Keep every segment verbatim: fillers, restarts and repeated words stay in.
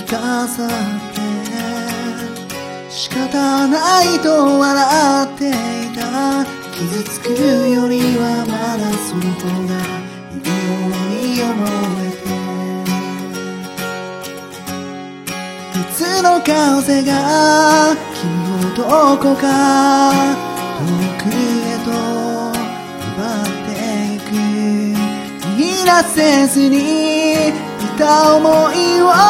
かさって仕方ないと笑っていた。傷つくよりはまだその方がいいように思えて、いつの風が君をどこか遠くへと奪っていく。言い出せずにいた想いを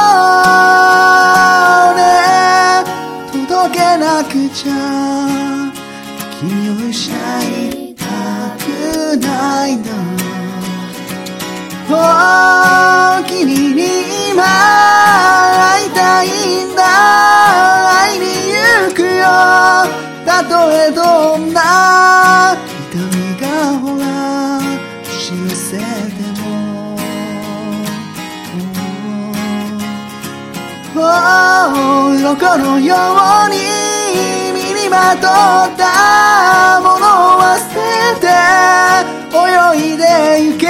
ね届けなくちゃ。君を失いたくないんだ。Oh、君に今会いたいんだ。会いに行くよ。たとえどんな痛みがほら押し寄せても、oh、鱗のように身にまとったものを捨てて泳いでゆけ。